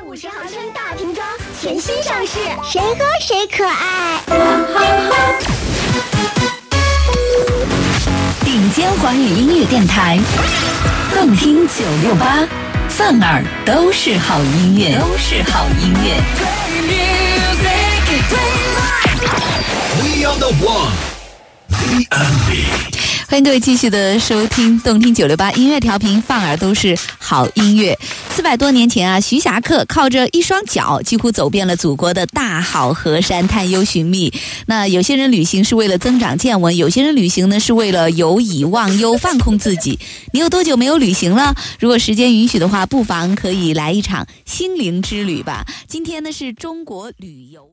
50毫升大瓶装，全新上市， 谁喝谁可爱。 顶尖华语音乐电台，动听968，放耳都是好音乐，都是好音乐。 We are the one, V&B。 欢迎各位继续的收听动听968音乐调频，放耳都是好音乐。400多年前啊，徐霞客靠着一双脚几乎走遍了祖国的大好河山，探幽寻觅。那有些人旅行是为了增长见闻，有些人旅行呢是为了游以忘忧，放空自己。你有多久没有旅行了？如果时间允许的话，不妨可以来一场心灵之旅吧。今天呢是中国旅游